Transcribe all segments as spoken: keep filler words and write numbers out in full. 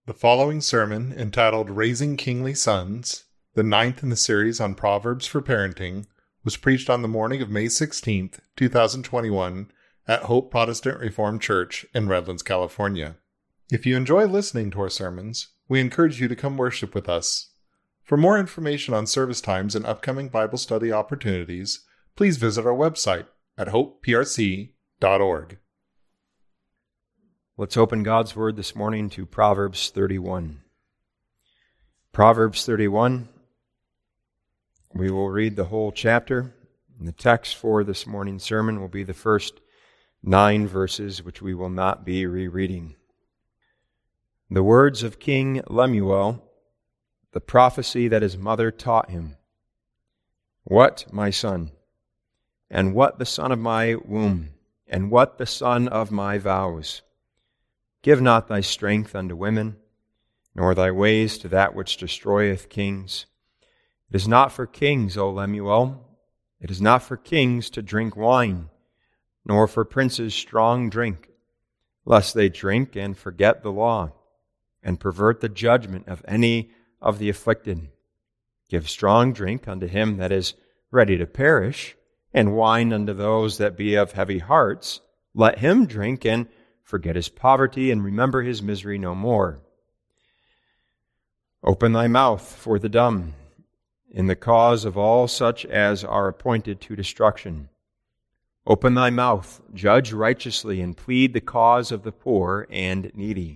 The following sermon, entitled Raising Kingly Sons, the ninth in the series on Proverbs for Parenting, was preached on the morning of May sixteenth, two thousand twenty-one, at Hope Protestant Reformed Church in Redlands, California. If you enjoy listening to our sermons, we encourage you to come worship with us. For more information on service times and upcoming Bible study opportunities, please visit our website at hope p r c dot org. Let's open God's Word this morning to Proverbs thirty-one. Proverbs thirty-one, we will read the whole chapter. And the text for this morning's sermon will be the first nine verses, which we will not be rereading. The words of King Lemuel, the prophecy that his mother taught him. What, my son, and what the son of my womb, and what the son of my vows? Give not thy strength unto women, nor thy ways to that which destroyeth kings. It is not for kings, O Lemuel, it is not for kings to drink wine, nor for princes strong drink, lest they drink and forget the law, and pervert the judgment of any of the afflicted. Give strong drink unto him that is ready to perish, and wine unto those that be of heavy hearts. Let him drink and forget his poverty, and remember his misery no more. Open thy mouth for the dumb, in the cause of all such as are appointed to destruction. Open thy mouth, judge righteously, and plead the cause of the poor and needy.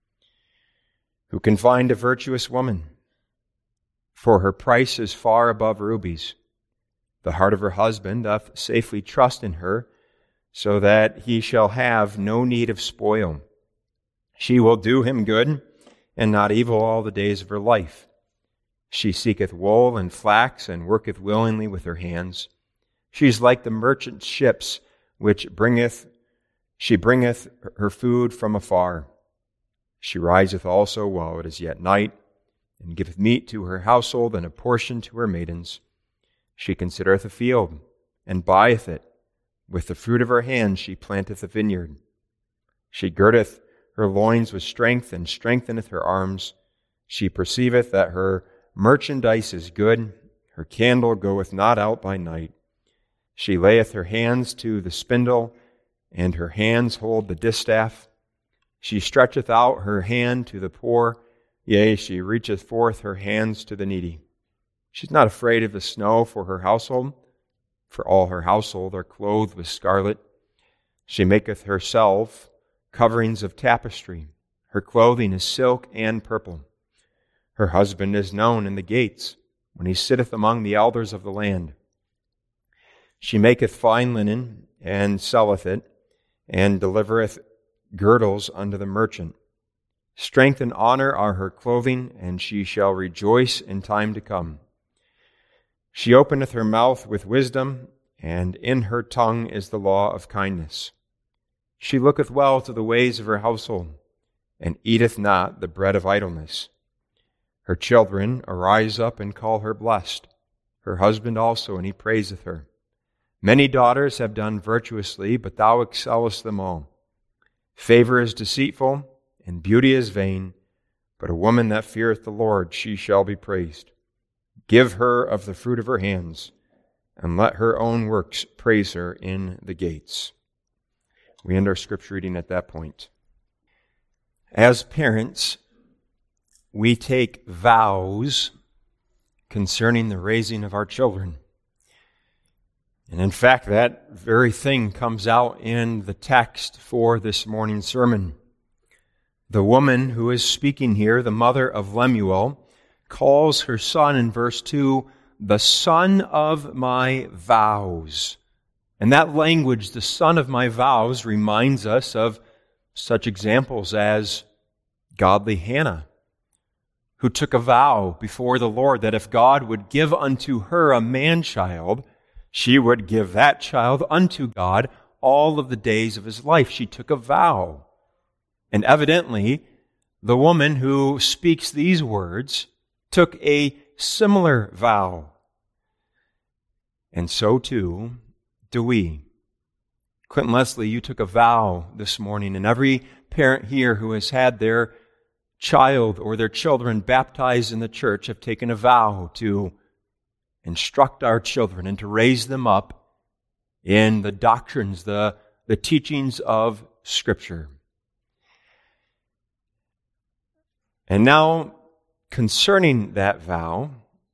Who can find a virtuous woman? For her price is far above rubies. The heart of her husband doth safely trust in her, so that he shall have no need of spoil. She will do him good, and not evil all the days of her life. She seeketh wool and flax, and worketh willingly with her hands. She is like the merchant ships, which bringeth, she bringeth her food from afar. She riseth also while it is yet night, and giveth meat to her household, and a portion to her maidens. She considereth a field, and buyeth it. With the fruit of her hands she planteth a vineyard. She girdeth her loins with strength, and strengtheneth her arms. She perceiveth that her merchandise is good. Her candle goeth not out by night. She layeth her hands to the spindle, and her hands hold the distaff. She stretcheth out her hand to the poor, yea, she reacheth forth her hands to the needy. She is not afraid of the snow for her household, for all her household are clothed with scarlet. She maketh herself coverings of tapestry. Her clothing is silk and purple. Her husband is known in the gates, when he sitteth among the elders of the land. She maketh fine linen, and selleth it, and delivereth girdles unto the merchant. Strength and honor are her clothing, and she shall rejoice in time to come. She openeth her mouth with wisdom, and in her tongue is the law of kindness. She looketh well to the ways of her household, and eateth not the bread of idleness. Her children arise up and call her blessed, her husband also, and he praiseth her. Many daughters have done virtuously, but thou excellest them all. Favor is deceitful, and beauty is vain, but a woman that feareth the Lord, she shall be praised. Give her of the fruit of her hands, and let her own works praise her in the gates. We end our scripture reading at that point. As parents, we take vows concerning the raising of our children. And in fact, that very thing comes out in the text for this morning's sermon. The woman who is speaking here, the mother of Lemuel, calls her son in verse two, the son of my vows. And that language, the son of my vows, reminds us of such examples as godly Hannah, who took a vow before the Lord that if God would give unto her a man-child, she would give that child unto God all of the days of his life. She took a vow. And evidently, the woman who speaks these words took a similar vow. And so too do we. Clinton Leslie, you took a vow this morning, and every parent here who has had their child or their children baptized in the church have taken a vow to instruct our children and to raise them up in the doctrines, the, the teachings of Scripture. And now, concerning that vow,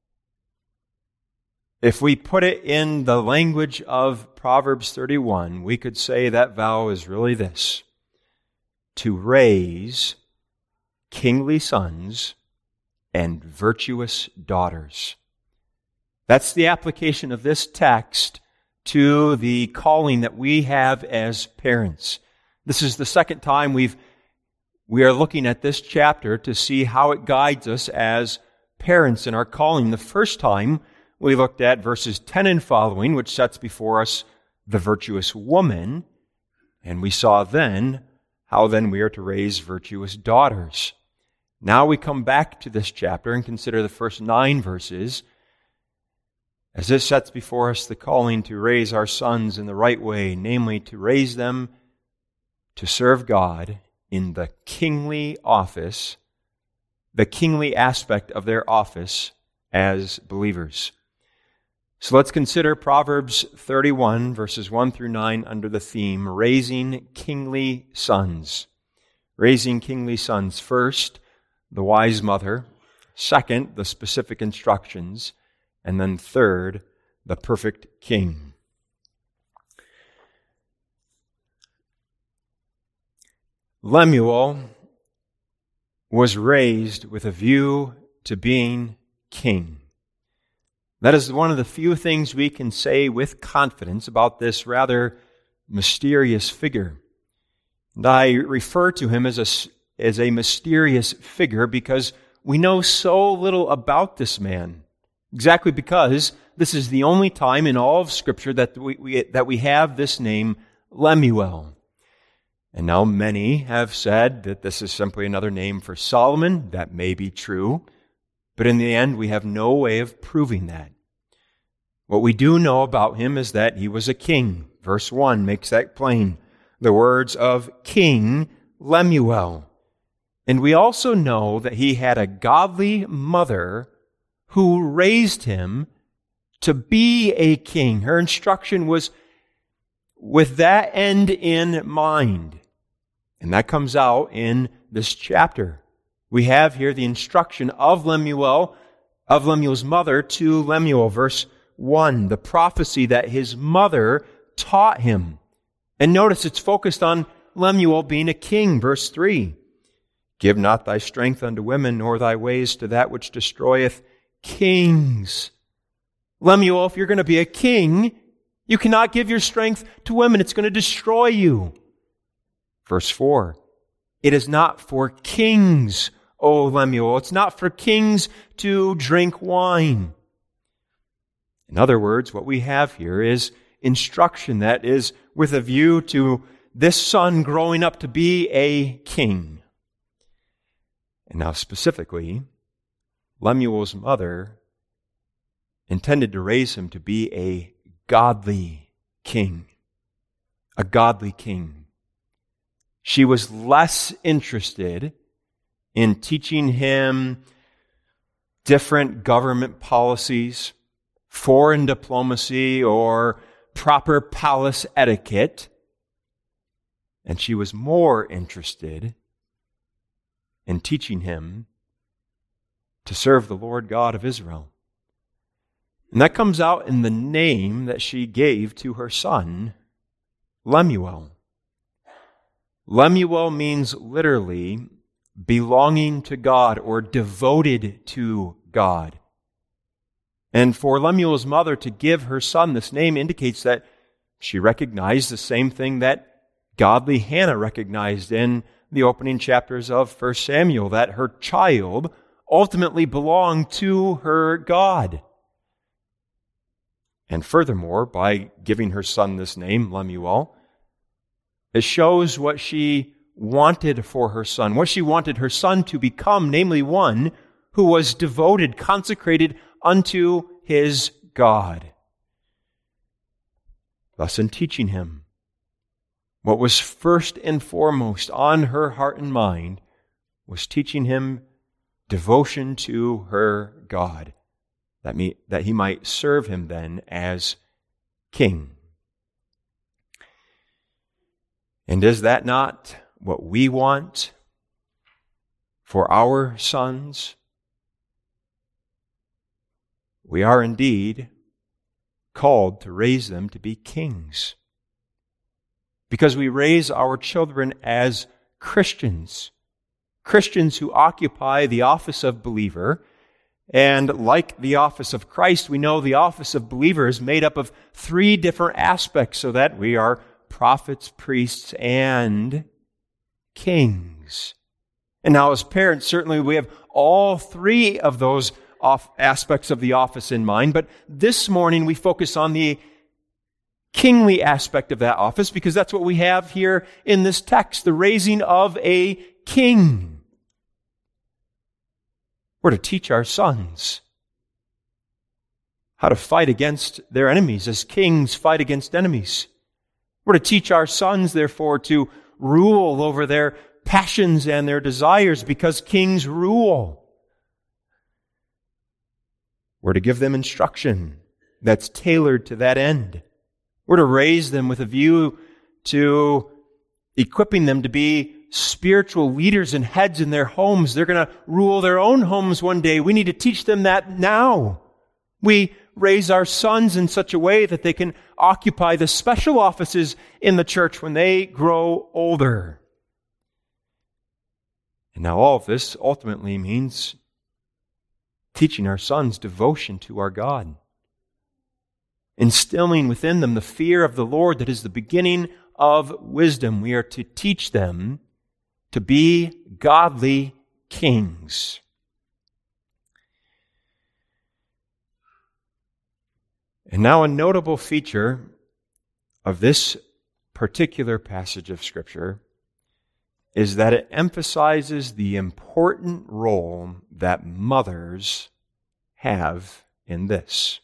if we put it in the language of Proverbs thirty-one, we could say that vow is really this: to raise kingly sons and virtuous daughters. That's the application of this text to the calling that we have as parents. This is the second time we've we are looking at this chapter to see how it guides us as parents in our calling. The first time we looked at verses ten and following, which sets before us the virtuous woman, and we saw then how then we are to raise virtuous daughters. Now we come back to this chapter and consider the first nine verses, as this sets before us the calling to raise our sons in the right way, namely to raise them to serve God in the kingly office, the kingly aspect of their office as believers. So let's consider Proverbs thirty-one, verses one through nine, under the theme, Raising Kingly Sons. Raising kingly sons. First, the wise mother. Second, the specific instructions. And then third, the perfect king. Lemuel was raised with a view to being king. That is one of the few things we can say with confidence about this rather mysterious figure. And I refer to him as a, as a mysterious figure because we know so little about this man. Exactly because this is the only time in all of Scripture that we, we that we have this name, Lemuel. And now many have said that this is simply another name for Solomon. That may be true, but in the end we have no way of proving that. What we do know about him is that he was a king. Verse one makes that plain. The words of King Lemuel. And we also know that he had a godly mother who raised him to be a king. Her instruction was with that end in mind. And that comes out in this chapter. We have here the instruction of Lemuel, of Lemuel's mother to Lemuel. Verse one, the prophecy that his mother taught him. And notice it's focused on Lemuel being a king. Verse three, give not thy strength unto women, nor thy ways to that which destroyeth kings. Lemuel, if you're going to be a king, you cannot give your strength to women. It's going to destroy you. Verse four, it is not for kings, O Lemuel. It's not for kings to drink wine. In other words, what we have here is instruction that is with a view to this son growing up to be a king. And now specifically, Lemuel's mother intended to raise him to be a godly king. A godly king. She was less interested in teaching him different government policies, foreign diplomacy, or proper palace etiquette. And she was more interested in teaching him to serve the Lord God of Israel. And that comes out in the name that she gave to her son, Lemuel. Lemuel means literally belonging to God or devoted to God. And for Lemuel's mother to give her son this name indicates that she recognized the same thing that godly Hannah recognized in the opening chapters of First Samuel, that her child ultimately belonged to her God. And furthermore, by giving her son this name, Lemuel, it shows what she wanted for her son, what she wanted her son to become, namely one who was devoted, consecrated unto his God. Thus, in teaching him, what was first and foremost on her heart and mind was teaching him devotion to her God, that, me, that he might serve him then as king. And is that not what we want for our sons? We are indeed called to raise them to be kings, because we raise our children as Christians, Christians who occupy the office of believer. And like the office of Christ, we know the office of believer is made up of three different aspects, so that we are prophets, priests, and kings. And now as parents, certainly we have all three of those off aspects of the office in mind, but this morning we focus on the kingly aspect of that office, because that's what we have here in this text, the raising of a king. We're to teach our sons how to fight against their enemies as kings fight against enemies. We're to teach our sons, therefore, to rule over their passions and their desires, because kings rule. We're to give them instruction that's tailored to that end. We're to raise them with a view to equipping them to be spiritual leaders and heads in their homes. They're going to rule their own homes one day. We need to teach them that now. We raise our sons in such a way that they can occupy the special offices in the church when they grow older. And now all of this ultimately means teaching our sons devotion to our God, instilling within them the fear of the Lord that is the beginning of wisdom. We are to teach them to be godly kings. And now a notable feature of this particular passage of Scripture is that it emphasizes the important role that mothers have in this.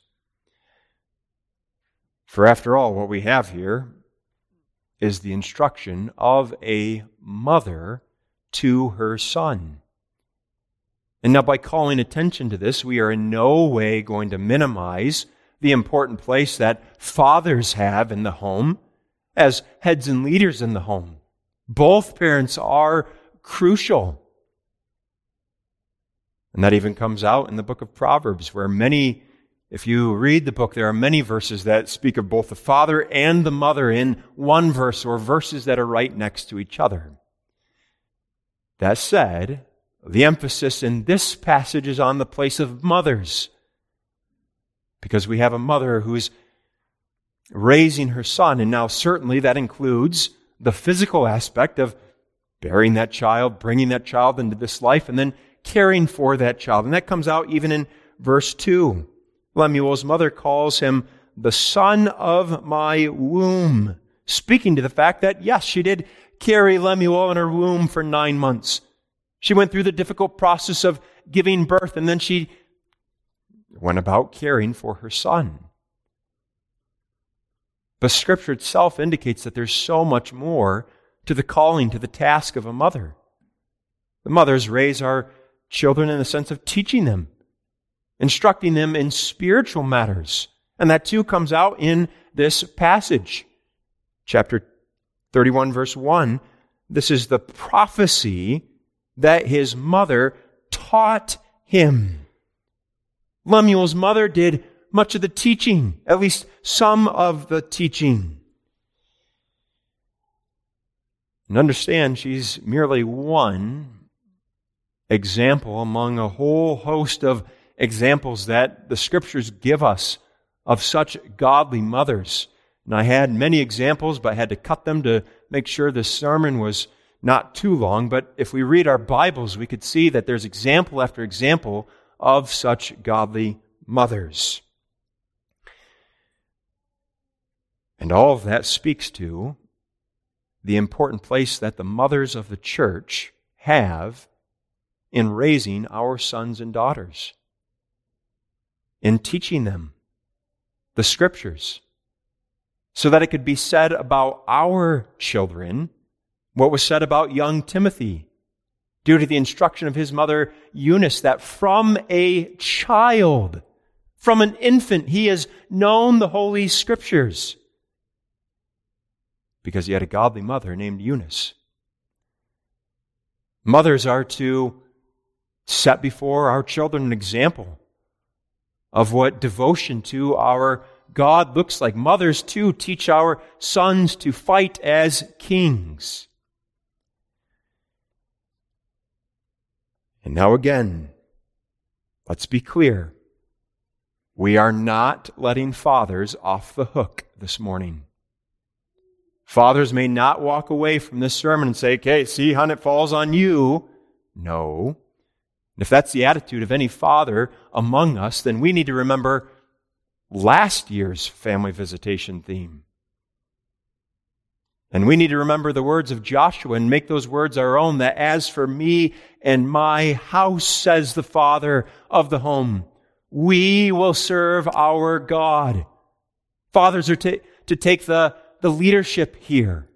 For after all, what we have here is the instruction of a mother to her son. And now by calling attention to this, we are in no way going to minimize the important place that fathers have in the home as heads and leaders in the home. Both parents are crucial. And that even comes out in the book of Proverbs, where many, if you read the book, there are many verses that speak of both the father and the mother in one verse, or verses that are right next to each other. That said, the emphasis in this passage is on the place of mothers, because we have a mother who is raising her son, and now certainly that includes the physical aspect of bearing that child, bringing that child into this life, and then caring for that child. And that comes out even in verse two. Lemuel's mother calls him the son of my womb, speaking to the fact that, yes, she did carry Lemuel in her womb for nine months. She went through the difficult process of giving birth, and then she went about caring for her son. But Scripture itself indicates that there's so much more to the calling, to the task of a mother. The mothers raise our children in the sense of teaching them, instructing them in spiritual matters. And that too comes out in this passage. Chapter thirty-one, verse one, this is the prophecy that his mother taught him. Lemuel's mother did much of the teaching, at least some of the teaching. And understand, she's merely one example among a whole host of examples that the Scriptures give us of such godly mothers. And I had many examples, but I had to cut them to make sure this sermon was not too long. But if we read our Bibles, we could see that there's example after example of such godly mothers. And all of that speaks to the important place that the mothers of the church have in raising our sons and daughters, in teaching them the Scriptures, so that it could be said about our children what was said about young Timothy. due to the instruction of his mother Eunice, that from a child, from an infant, he has known the Holy Scriptures, because he had a godly mother named Eunice. Mothers are to set before our children an example of what devotion to our God looks like. Mothers, too, teach our sons to fight as kings. And now again, let's be clear. We are not letting fathers off the hook this morning. Fathers may not walk away from this sermon and say, okay, see, hon, it falls on you. No. If that's the attitude of any father among us, then we need to remember last year's family visitation theme. And we need to remember the words of Joshua and make those words our own, that as for me and my house, says the father of the home, we will serve our God. Fathers are to, to take the, the leadership here.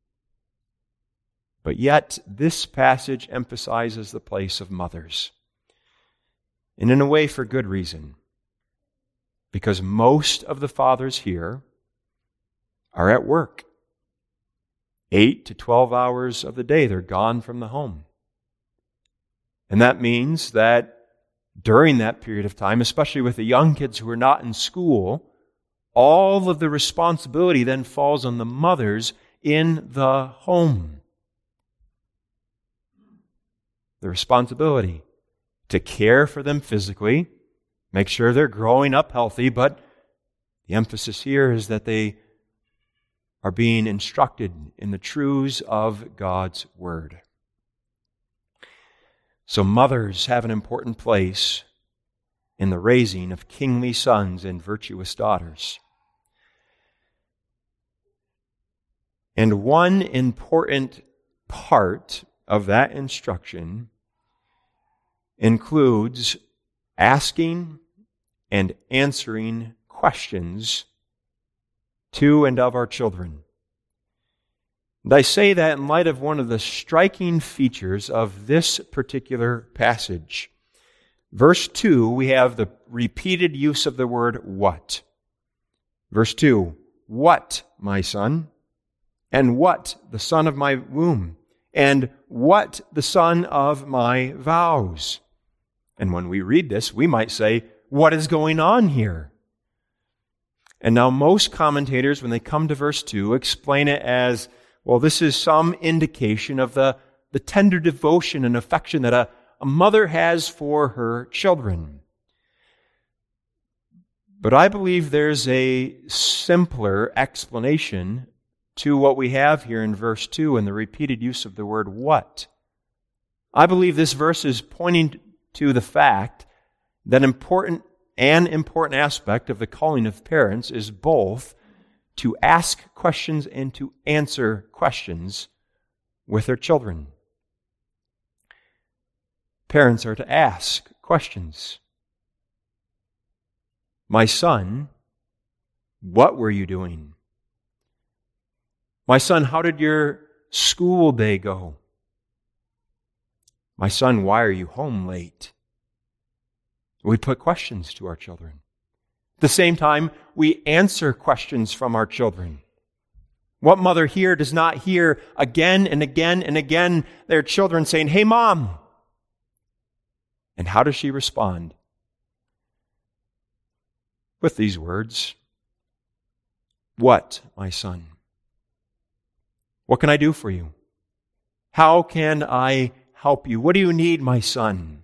But yet, this passage emphasizes the place of mothers. And in a way, for good reason. Because most of the fathers here are at work. Eight to twelve hours of the day, they're gone from the home. And that means that during that period of time, especially with the young kids who are not in school, all of the responsibility then falls on the mothers in the home. The responsibility to care for them physically, make sure they're growing up healthy, but the emphasis here is that they are being instructed in the truths of God's Word. So mothers have an important place in the raising of kingly sons and virtuous daughters. And one important part of that instruction includes asking and answering questions to and of our children. And I say that in light of one of the striking features of this particular passage. Verse two, we have the repeated use of the word what. Verse two, what, my son? And what, the son of my womb? And what, the son of my vows? And when we read this, we might say, what is going on here? And now most commentators, when they come to verse two, explain it as, well, this is some indication of the, the tender devotion and affection that a, a mother has for her children. But I believe there's a simpler explanation to what we have here in verse two and the repeated use of the word what. I believe this verse is pointing to the fact that important an important aspect of the calling of parents is both to ask questions and to answer questions with their children. Parents are to ask questions. My son, what were you doing? My son, how did your school day go? My son, why are you home late? We put questions to our children. At the same time, we answer questions from our children. What mother here does not hear again and again and again their children saying, "Hey, Mom." And how does she respond? With these words, "What, my son? What can I do for you? How can I help you? What do you need, my son?"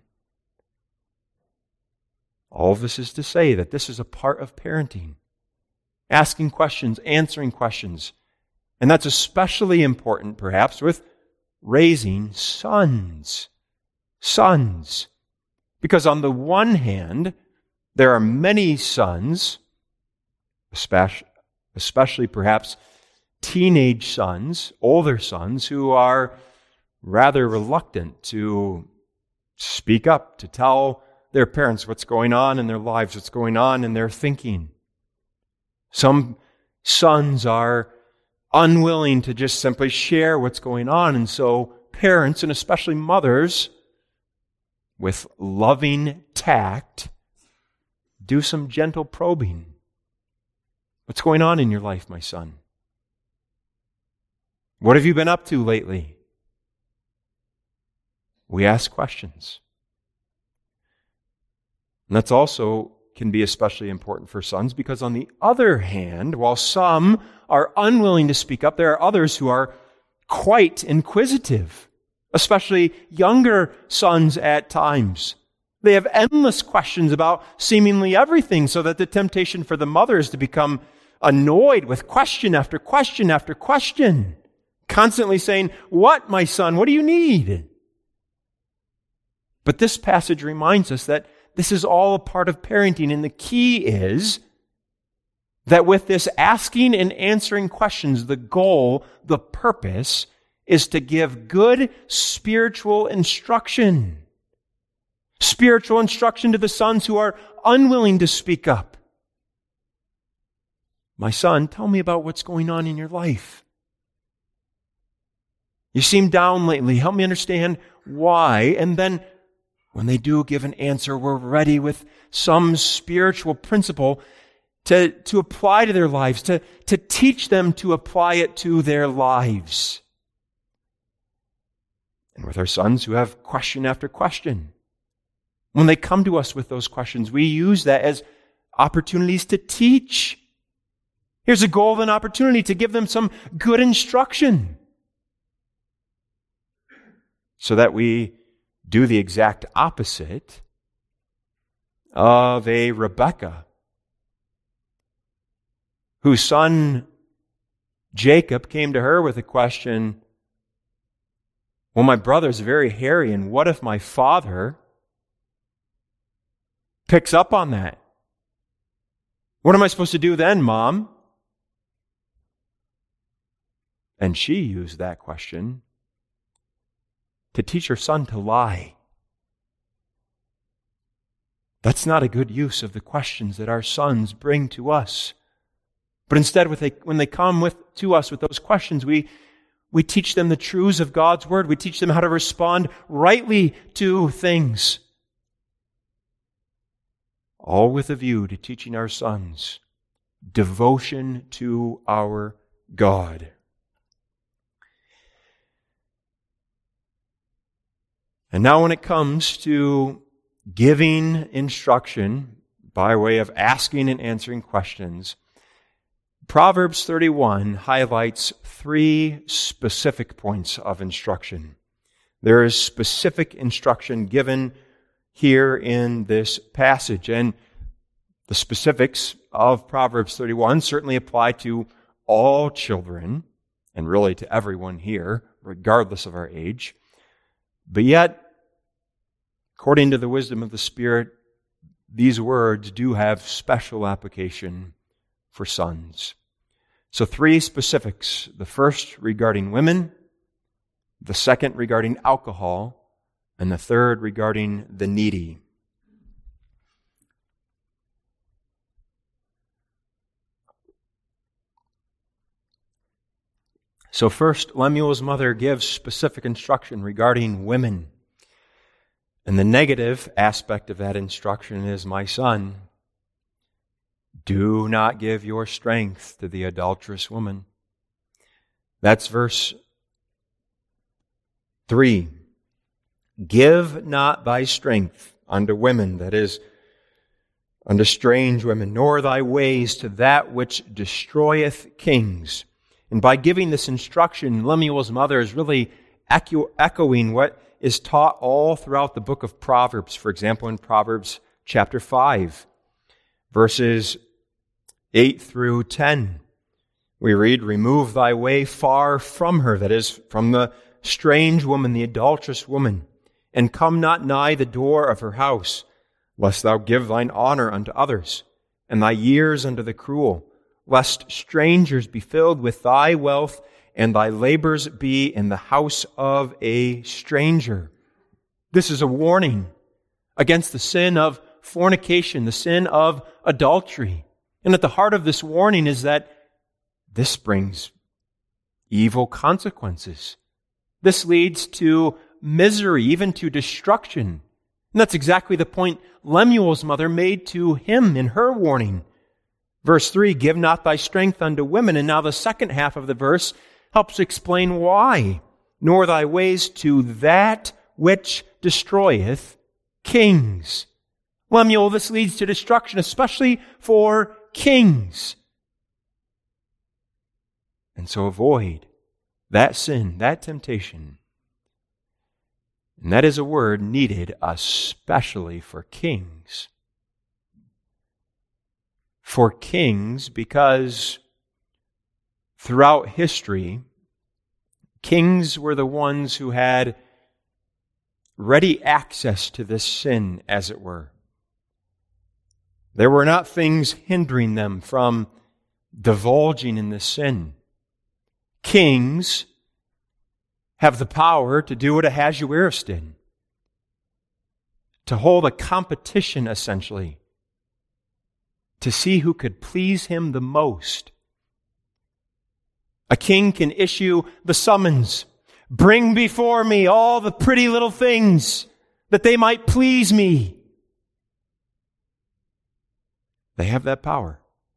All of this is to say that this is a part of parenting. Asking questions, answering questions. And that's especially important, perhaps, with raising sons. Sons. Because on the one hand, there are many sons, especially, especially perhaps teenage sons, older sons, who are rather reluctant to speak up, to tell their parents what's going on in their lives, what's going on in their thinking. Some sons are unwilling to just simply share what's going on, and so parents, and especially mothers, with loving tact, do some gentle probing. What's going on in your life, my son? What have you been up to lately? We ask questions. And that's also can be especially important for sons because on the other hand, while some are unwilling to speak up, there are others who are quite inquisitive, especially younger sons at times. They have endless questions about seemingly everything, so that the temptation for the mother is to become annoyed with question after question after question, constantly saying, "What, my son? What do you need?" But this passage reminds us that this is all a part of parenting, and the key is that with this asking and answering questions, the goal, the purpose, is to give good spiritual instruction. Spiritual instruction to the sons who are unwilling to speak up. My son, tell me about what's going on in your life. You seem down lately. Help me understand why. And then when they do give an answer, we're ready with some spiritual principle to, to apply to their lives, to, to teach them to apply it to their lives. And with our sons who have question after question, when they come to us with those questions, we use that as opportunities to teach. Here's a golden opportunity to give them some good instruction so that we do the exact opposite of a Rebekah whose son Jacob came to her with a question, "Well, my brother's very hairy, and what if my father picks up on that? What am I supposed to do then, Mom?" And she used that question to teach her son to lie. That's not a good use of the questions that our sons bring to us. But instead, when they come with, to us with those questions, we, we teach them the truths of God's Word. We teach them how to respond rightly to things. All with a view to teaching our sons devotion to our God. And now when it comes to giving instruction by way of asking and answering questions, Proverbs thirty-one highlights three specific points of instruction. There is specific instruction given here in this passage, and the specifics of Proverbs thirty-one certainly apply to all children, and really to everyone here, regardless of our age. But yet, according to the wisdom of the Spirit, these words do have special application for sons. So three specifics. The first regarding women, the second regarding alcohol, and the third regarding the needy. So first, Lemuel's mother gives specific instruction regarding women. And the negative aspect of that instruction is, my son, do not give your strength to the adulterous woman. That's verse three. Give not thy strength unto women, that is, unto strange women, nor thy ways to that which destroyeth kings. And by giving this instruction, Lemuel's mother is really echo- echoing what is taught all throughout the book of Proverbs. For example, in Proverbs chapter five, verses eight through ten, we read, "Remove thy way far from her," that is, from the strange woman, the adulterous woman, "and come not nigh the door of her house, lest thou give thine honor unto others, and thy years unto the cruel, lest strangers be filled with thy wealth, and thy labors be in the house of a stranger." This is a warning against the sin of fornication, the sin of adultery. And at the heart of this warning is that this brings evil consequences. This leads to misery, even to destruction. And that's exactly the point Lemuel's mother made to him in her warning. Verse three, give not thy strength unto women. And now the second half of the verse helps explain why. Nor thy ways to that which destroyeth kings. Lemuel, this leads to destruction, especially for kings. And so avoid that sin, that temptation. And that is a word needed especially for kings. For kings, because throughout history, kings were the ones who had ready access to this sin, as it were. There were not things hindering them from divulging in this sin. Kings have the power to do what Ahasuerus did, to hold a competition, essentially, to see who could please him the most. A king can issue the summons, bring before me all the pretty little things that they might please me. They have that power.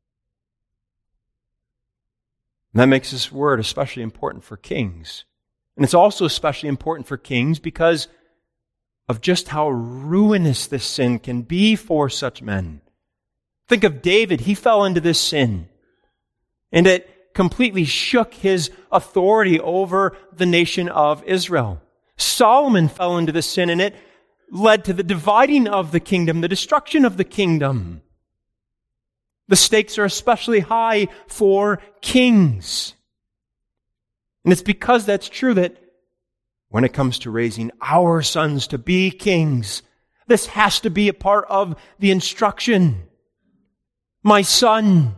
And that makes this word especially important for kings. And it's also especially important for kings because of just how ruinous this sin can be for such men. Think of David. He fell into this sin, and it completely shook his authority over the nation of Israel. Solomon fell into this sin, and it led to the dividing of the kingdom, the destruction of the kingdom. The stakes are especially high for kings. And it's because that's true that when it comes to raising our sons to be kings, this has to be a part of the instruction. My son,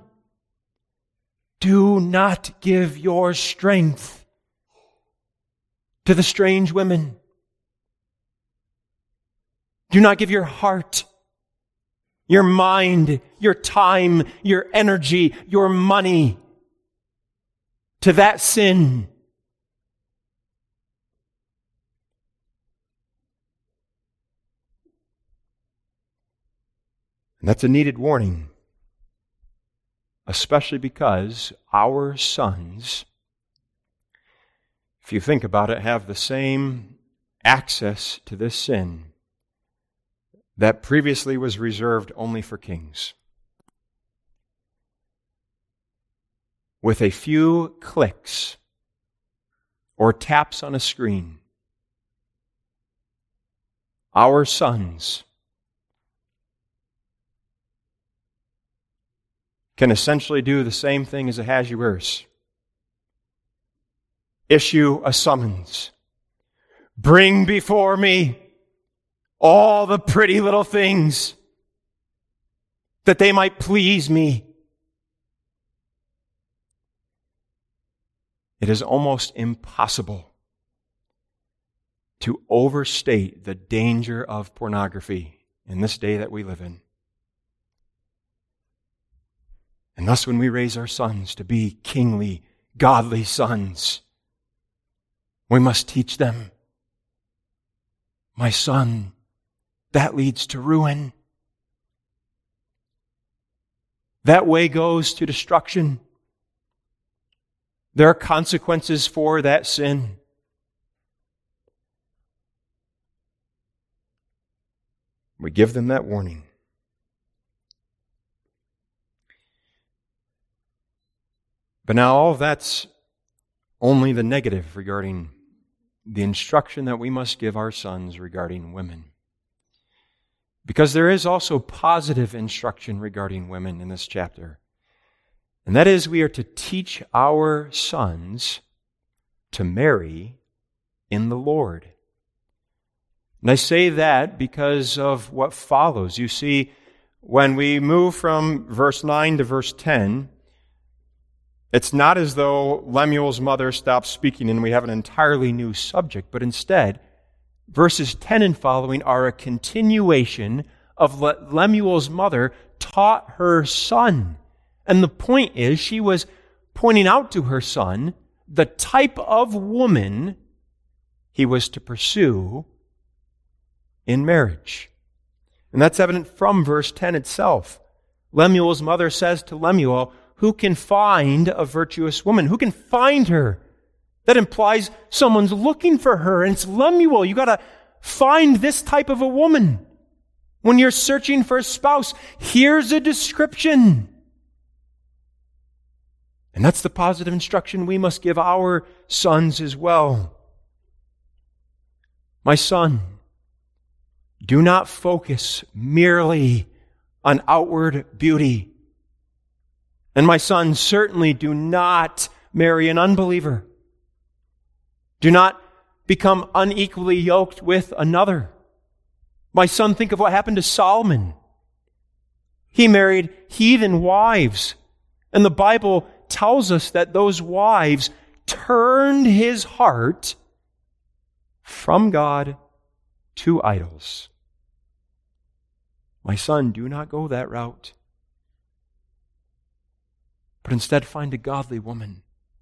do not give your strength to the strange women. Do not give your heart, your mind, your time, your energy, your money to that sin. And that's a needed warning, especially because our sons, if you think about it, have the same access to this sin that previously was reserved only for kings. With a few clicks or taps on a screen, our sons can essentially do the same thing as Ahasuerus. Issue a summons. Bring before me all the pretty little things that they might please me. It is almost impossible to overstate the danger of pornography in this day that we live in. And thus, when we raise our sons to be kingly, godly sons, we must teach them, my son, that leads to ruin. That way goes to destruction. There are consequences for that sin. We give them that warning. But now all of that's only the negative regarding the instruction that we must give our sons regarding women. Because there is also positive instruction regarding women in this chapter. And that is, we are to teach our sons to marry in the Lord. And I say that because of what follows. You see, when we move from verse nine to verse ten, it's not as though Lemuel's mother stops speaking and we have an entirely new subject, but instead, verses ten and following are a continuation of what Lemuel's mother taught her son. And the point is, she was pointing out to her son the type of woman he was to pursue in marriage. And that's evident from verse ten itself. Lemuel's mother says to Lemuel, "Who can find a virtuous woman? Who can find her?" That implies someone's looking for her, and it's Lemuel. You got to find this type of a woman. When you're searching for a spouse, here's a description. And that's the positive instruction we must give our sons as well. My son, do not focus merely on outward beauty. And my son, certainly do not marry an unbeliever. Do not become unequally yoked with another. My son, think of what happened to Solomon. He married heathen wives. And the Bible tells us that those wives turned his heart from God to idols. My son, do not go that route, but instead find a godly woman,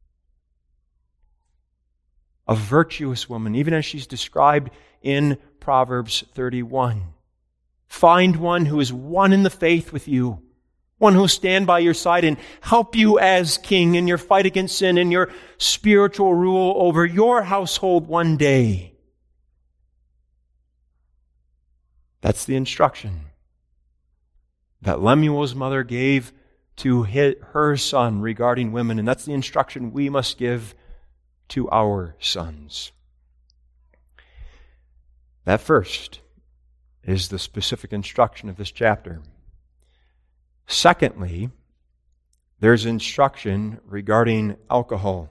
a virtuous woman, even as she's described in Proverbs thirty-one. Find one who is one in the faith with you, one who will stand by your side and help you as king in your fight against sin, in your spiritual rule over your household one day. That's the instruction that Lemuel's mother gave to his, her son regarding women, and that's the instruction we must give to our sons. That first is the specific instruction of this chapter. Secondly, there's instruction regarding alcohol.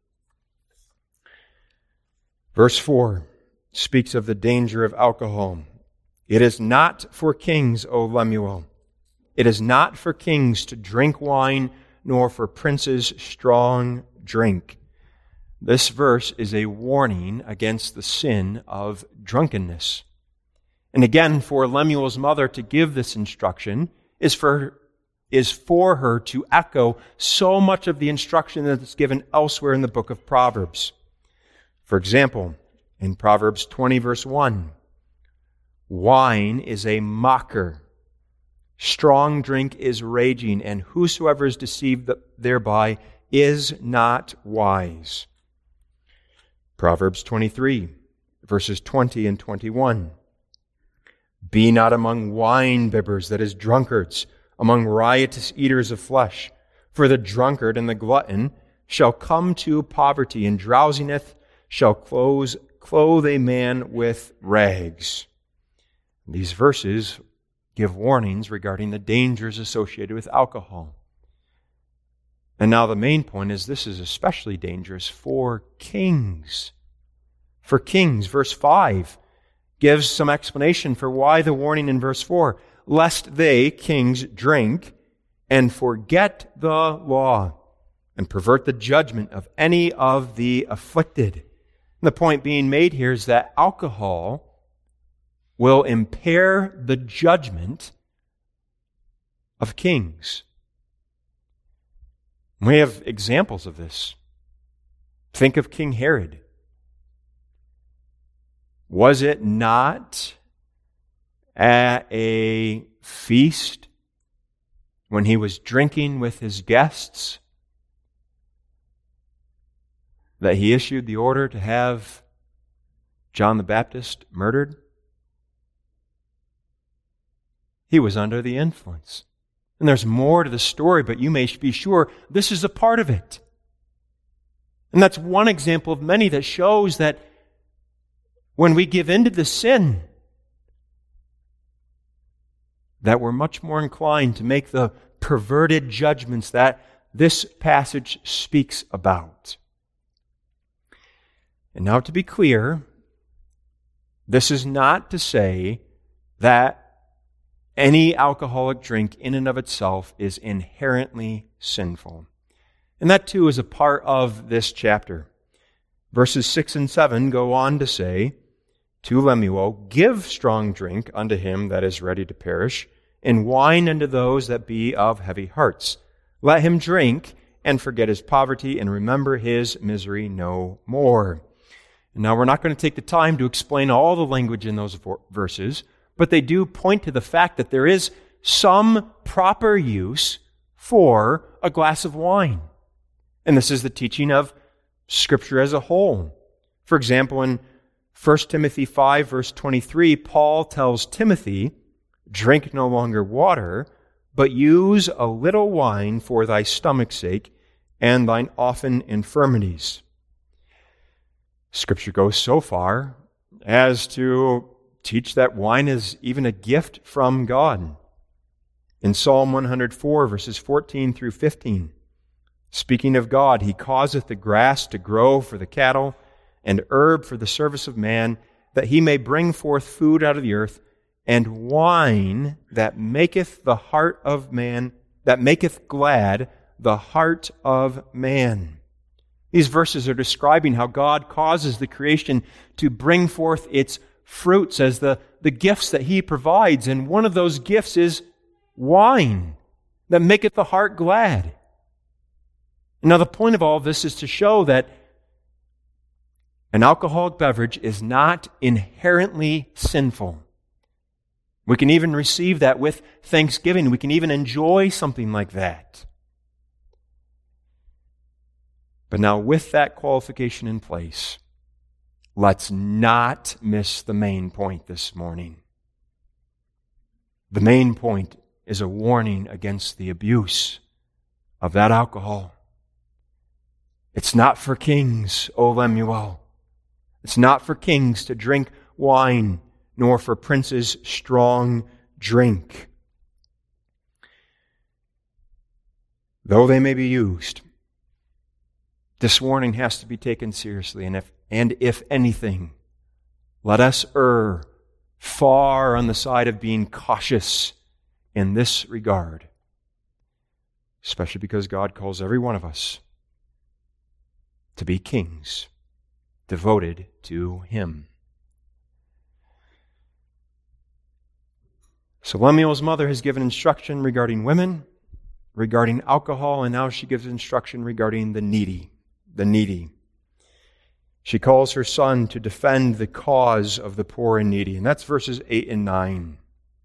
Verse four speaks of the danger of alcohol. It is not for kings, O Lemuel. It is not for kings to drink wine, nor for princes strong drink. This verse is a warning against the sin of drunkenness. And again, for Lemuel's mother to give this instruction is for, is for her to echo so much of the instruction that is given elsewhere in the book of Proverbs. For example, in Proverbs twenty, verse one, wine is a mocker. Strong drink is raging, and whosoever is deceived thereby is not wise. Proverbs twenty-three, verses twenty and twenty-one. Be not among wine bibbers, that is, drunkards, among riotous eaters of flesh. For the drunkard and the glutton shall come to poverty, and drowsiness shall close, clothe a man with rags. These verses give warnings regarding the dangers associated with alcohol. And now the main point is this is especially dangerous for kings. For kings, verse five gives some explanation for why the warning in verse four, lest they, kings, drink and forget the law and pervert the judgment of any of the afflicted. And the point being made here is that alcohol will impair the judgment of kings. We have examples of this. Think of King Herod. Was it not at a feast when he was drinking with his guests that he issued the order to have John the Baptist murdered? He was under the influence. And there's more to the story, but you may be sure this is a part of it. And that's one example of many that shows that when we give in to the sin, that we're much more inclined to make the perverted judgments that this passage speaks about. And now to be clear, this is not to say that any alcoholic drink in and of itself is inherently sinful. And that too is a part of this chapter. Verses six and seven go on to say, to Lemuel, give strong drink unto him that is ready to perish, and wine unto those that be of heavy hearts. Let him drink and forget his poverty and remember his misery no more. And now we're not going to take the time to explain all the language in those verses, but they do point to the fact that there is some proper use for a glass of wine. And this is the teaching of Scripture as a whole. For example, in First Timothy five, verse twenty-three, Paul tells Timothy, "Drink no longer water, but use a little wine for thy stomach's sake and thine often infirmities." Scripture goes so far as to teach that wine is even a gift from God. In Psalm one hundred four, verses fourteen through fifteen, speaking of God, He causeth the grass to grow for the cattle, and herb for the service of man, that he may bring forth food out of the earth, and wine that maketh the heart of man, that maketh glad the heart of man. These verses are describing how God causes the creation to bring forth its fruits as the, the gifts that He provides. And one of those gifts is wine that maketh the heart glad. Now, the point of all of this is to show that an alcoholic beverage is not inherently sinful. We can even receive that with thanksgiving. We can even enjoy something like that. But now, with that qualification in place, let's not miss the main point this morning. The main point is a warning against the abuse of that alcohol. It's not for kings, O Lemuel. It's not for kings to drink wine, nor for princes strong drink. Though they may be used, this warning has to be taken seriously. And if, and if anything, let us err far on the side of being cautious in this regard, especially because God calls every one of us to be kings, devoted to Him. So Lemuel's mother has given instruction regarding women, regarding alcohol, and now she gives instruction regarding the needy, the needy. She calls her son to defend the cause of the poor and needy, and that's verses eight and nine.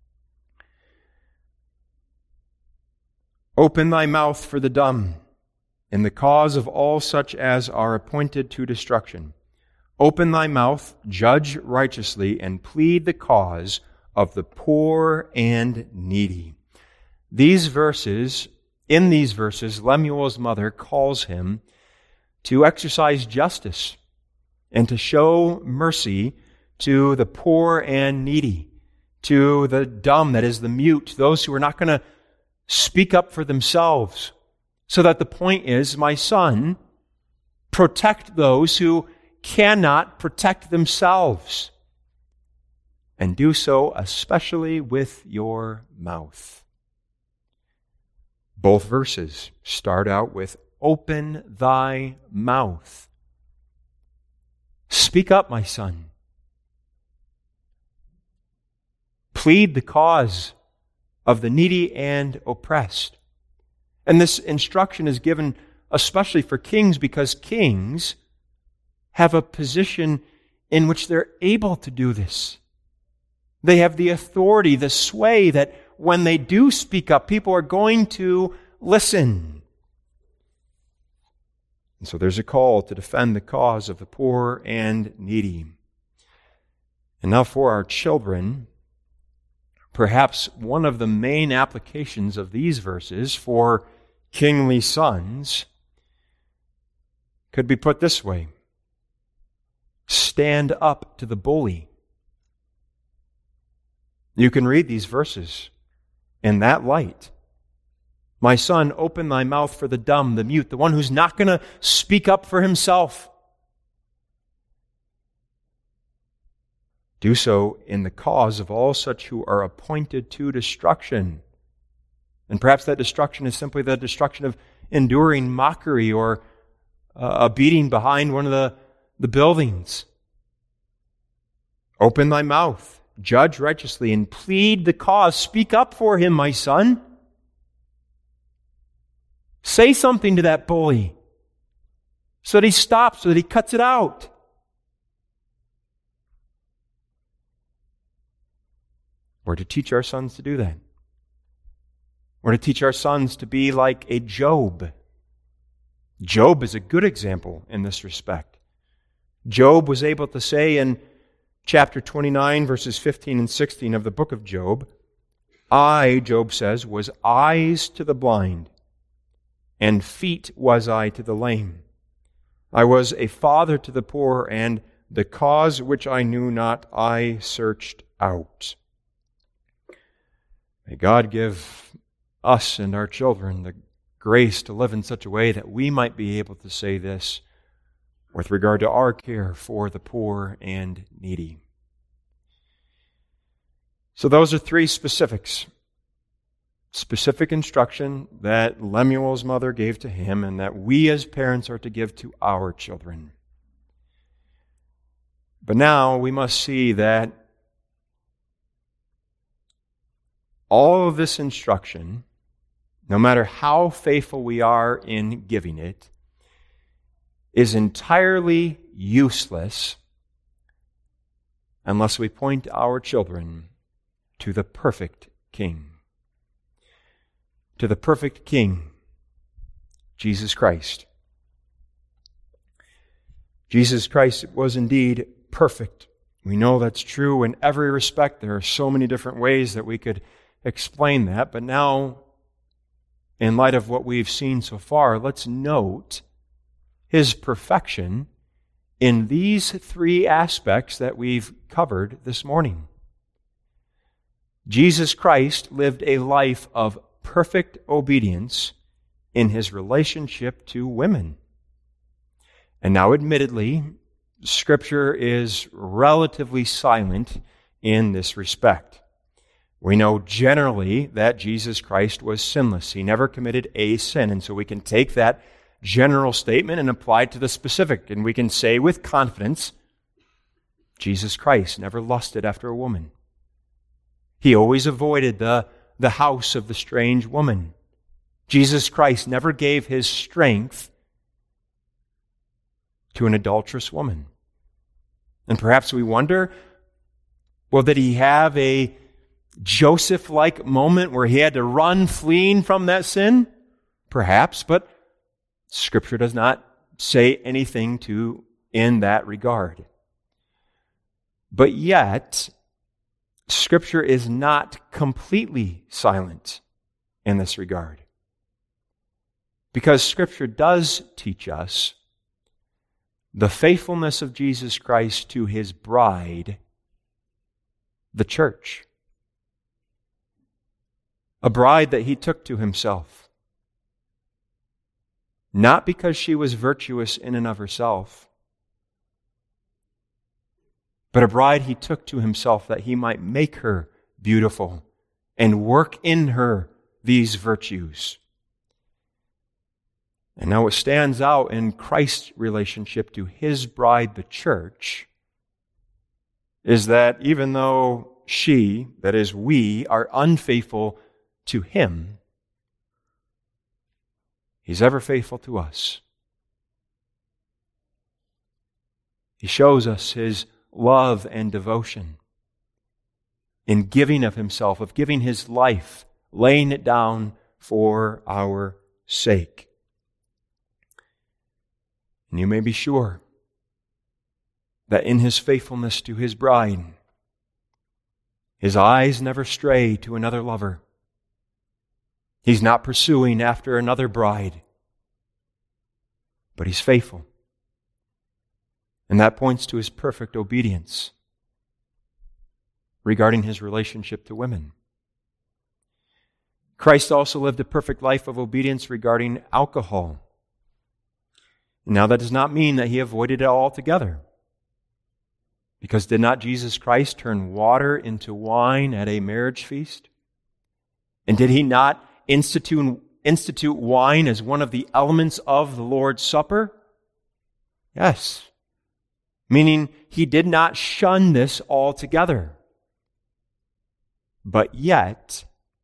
Open thy mouth for the dumb, in the cause of all such as are appointed to destruction. Open thy mouth, judge righteously, and plead the cause of the poor and needy. These verses, in these verses, Lemuel's mother calls him to exercise justice and to show mercy to the poor and needy, to the dumb, that is the mute, those who are not going to speak up for themselves. So that the point is, my son, protect those who cannot protect themselves. And do so especially with your mouth. Both verses start out with, open thy mouth. Speak up, my son. Plead the cause of the needy and oppressed. And this instruction is given especially for kings, because kings have a position in which they're able to do this. They have the authority, the sway, that when they do speak up, people are going to listen. And so there's a call to defend the cause of the poor and needy. And now for our children, perhaps one of the main applications of these verses for kingly sons could be put this way: stand up to the bully. You can read these verses in that light. My son, open thy mouth for the dumb, the mute, the one who's not going to speak up for himself. Do so in the cause of all such who are appointed to destruction. And perhaps that destruction is simply the destruction of enduring mockery or uh, a beating behind one of the, the buildings. Open thy mouth, judge righteously, and plead the cause. Speak up for him, my son. Say something to that bully so that he stops, so that he cuts it out. We're to teach our sons to do that. We're to teach our sons to be like a Job. Job is a good example in this respect. Job was able to say in chapter twenty-nine, verses fifteen and sixteen of the book of Job, I, Job says, was eyes to the blind, and feet was I to the lame. I was a father to the poor, and the cause which I knew not I searched out. May God give us and our children the grace to live in such a way that we might be able to say this with regard to our care for the poor and needy. So those are three specifics. Specific instruction that Lemuel's mother gave to him and that we as parents are to give to our children. But now we must see that all of this instruction, no matter how faithful we are in giving it, is entirely useless unless we point our children to the perfect King. To the perfect King, Jesus Christ. Jesus Christ was indeed perfect. We know that's true in every respect. There are so many different ways that we could explain that, but now, in light of what we've seen so far, let's note His perfection in these three aspects that we've covered this morning. Jesus Christ lived a life of perfect obedience in His relationship to women. And now, admittedly, Scripture is relatively silent in this respect. We know generally that Jesus Christ was sinless. He never committed a sin. And so we can take that general statement and apply it to the specific. And we can say with confidence, Jesus Christ never lusted after a woman. He always avoided the, the house of the strange woman. Jesus Christ never gave His strength to an adulterous woman. And perhaps we wonder, well, did He have a Joseph-like moment where He had to run fleeing from that sin? Perhaps, but Scripture does not say anything to in that regard. But yet, Scripture is not completely silent in this regard. Because Scripture does teach us the faithfulness of Jesus Christ to His bride, the church. A bride that He took to Himself. Not because she was virtuous in and of herself, but a bride He took to Himself that He might make her beautiful and work in her these virtues. And now it stands out in Christ's relationship to His bride, the church, is that even though she, that is we, are unfaithful to Him, He's ever faithful to us. He shows us His love and devotion in giving of Himself, of giving His life, laying it down for our sake. And you may be sure that in His faithfulness to His bride, His eyes never stray to another lover. He's not pursuing after another bride, but He's faithful. And that points to His perfect obedience regarding His relationship to women. Christ also lived a perfect life of obedience regarding alcohol. Now, that does not mean that He avoided it altogether. Because did not Jesus Christ turn water into wine at a marriage feast? And did He not institute, institute wine as one of the elements of the Lord's Supper? Yes. Meaning He did not shun this altogether. But yet,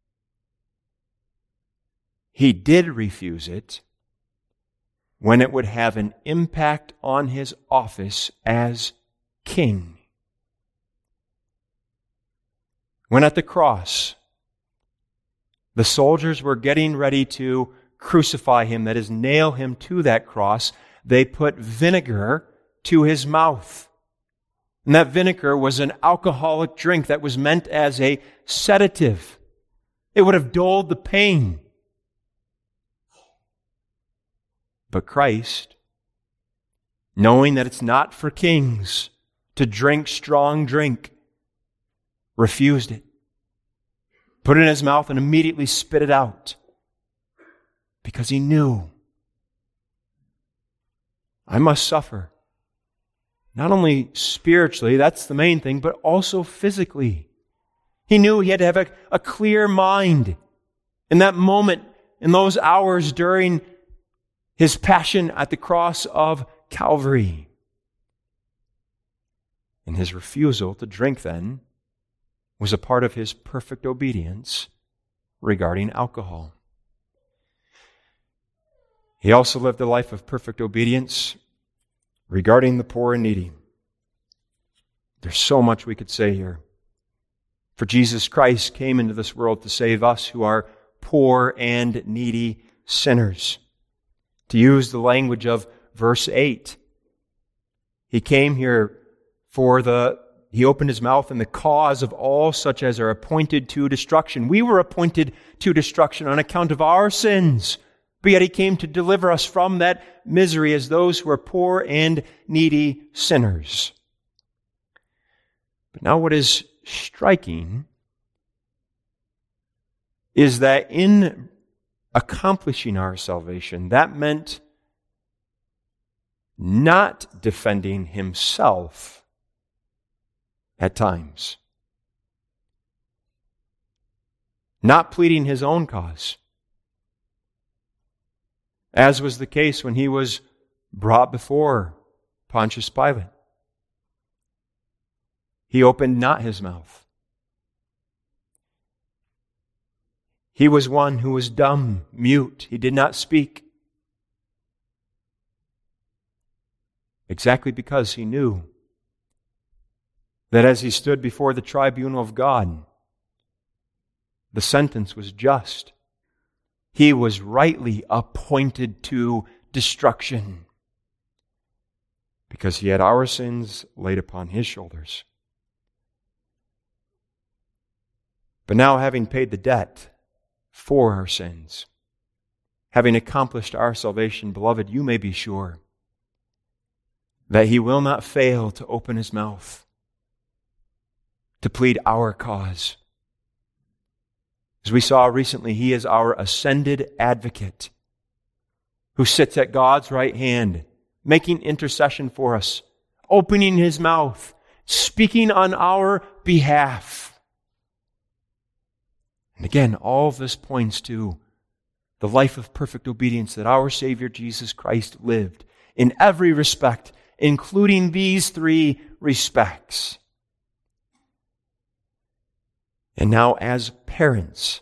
He did refuse it when it would have an impact on His office as king. when at the cross, the soldiers were getting ready to crucify him, that is, nail him to that cross, they put vinegar to his mouth. And that vinegar was an alcoholic drink that was meant as a sedative. It would have dulled the pain. But Christ, knowing that it's not for kings to drink strong drink, refused it, put it in his mouth, and immediately spit it out. Because he knew, I must suffer. Not only spiritually, that's the main thing, but also physically. He knew he had to have a, a clear mind in that moment, in those hours during his passion at the cross of Calvary. And his refusal to drink then was a part of his perfect obedience regarding alcohol. He also lived a life of perfect obedience regarding the poor and needy. There's so much we could say here. For Jesus Christ came into this world to save us who are poor and needy sinners. To use the language of verse eight, He came here for the, He opened His mouth in the cause of all such as are appointed to destruction. We were appointed to destruction on account of our sins, but yet He came to deliver us from that misery as those who are poor and needy sinners. But now what is striking is that in accomplishing our salvation, that meant not defending Himself at times, not pleading His own cause, as was the case when He was brought before Pontius Pilate. He opened not His mouth. He was one who was dumb, mute. He did not speak. Exactly because He knew that as He stood before the tribunal of God, the sentence was just. He was rightly appointed to destruction because He had our sins laid upon His shoulders. But now, having paid the debt for our sins, having accomplished our salvation, beloved, you may be sure that He will not fail to open His mouth to plead our cause. As we saw recently, He is our ascended advocate who sits at God's right hand, making intercession for us, opening His mouth, speaking on our behalf. And again, all of this points to the life of perfect obedience that our Savior Jesus Christ lived in every respect, including these three respects. And now, as parents,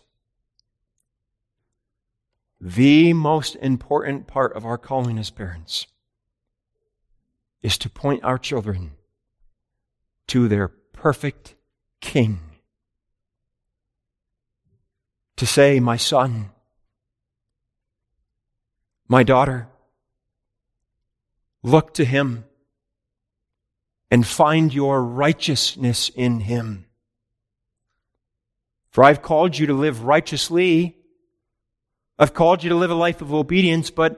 the most important part of our calling as parents is to point our children to their perfect King. To say, my son, my daughter, look to Him and find your righteousness in Him. For I've called you to live righteously. I've called you to live a life of obedience, but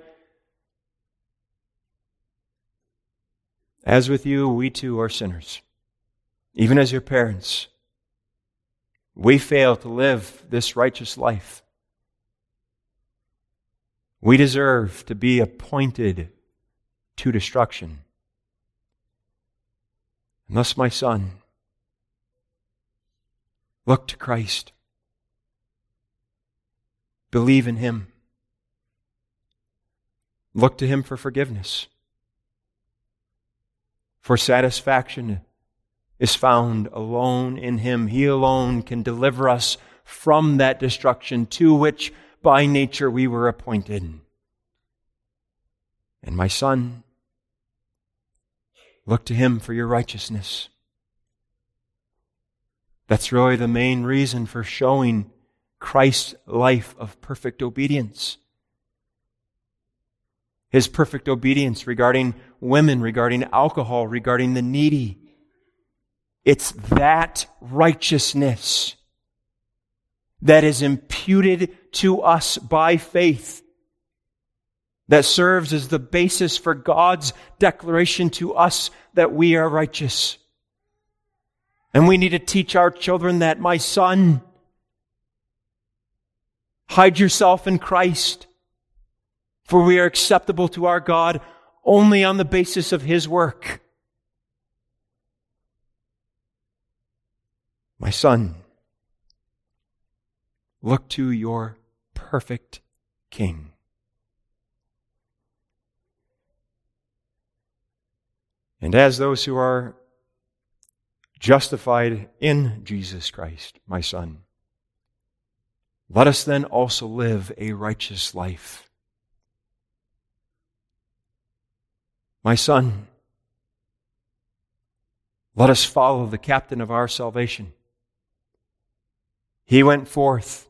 as with you, we too are sinners. Even as your parents, we fail to live this righteous life. We deserve to be appointed to destruction. And thus, my son, look to Christ. Believe in Him. Look to Him for forgiveness. For satisfaction is found alone in Him. He alone can deliver us from that destruction to which by nature we were appointed. And my son, look to Him for your righteousness. That's really the main reason for showing Christ's life of perfect obedience. His perfect obedience regarding women, regarding alcohol, regarding the needy. It's that righteousness that is imputed to us by faith that serves as the basis for God's declaration to us that we are righteous. And we need to teach our children that, my son, hide yourself in Christ, for we are acceptable to our God only on the basis of His work. My son, look to your perfect King. And as those who are justified in Jesus Christ, my son, let us then also live a righteous life. My son, let us follow the captain of our salvation. He went forth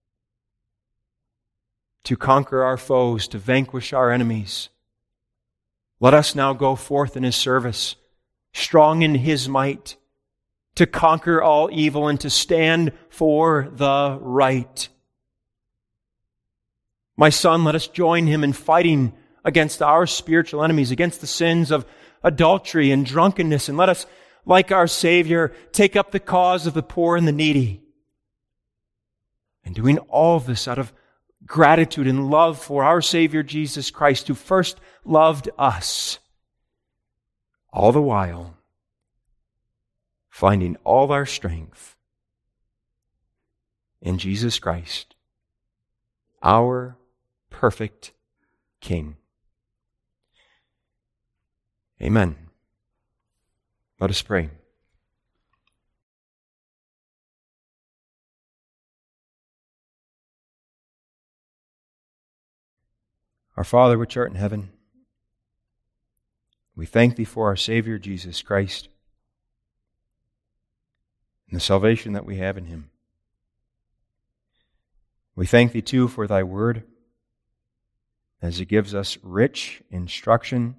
to conquer our foes, to vanquish our enemies. Let us now go forth in His service, strong in His might, to conquer all evil and to stand for the right. My son, let us join Him in fighting against our spiritual enemies, against the sins of adultery and drunkenness, and let us, like our Savior, take up the cause of the poor and the needy. And doing all of this out of gratitude and love for our Savior Jesus Christ, who first loved us, all the while finding all our strength in Jesus Christ, our perfect King. Amen. Let us pray. Our Father, which art in heaven, we thank Thee for our Savior, Jesus Christ, and the salvation that we have in Him. We thank Thee, too, for Thy Word, as it gives us rich instruction,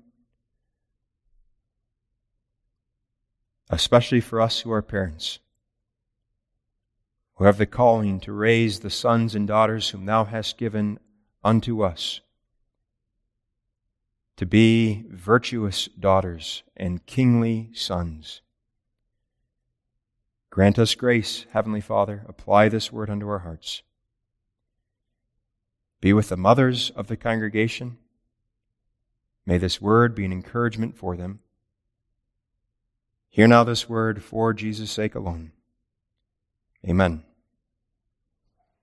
especially for us who are parents, who have the calling to raise the sons and daughters whom Thou hast given unto us, to be virtuous daughters and kingly sons. Grant us grace, Heavenly Father. Apply this word unto our hearts. Be with the mothers of the congregation. May this word be an encouragement for them. Hear now this word for Jesus' sake alone. Amen.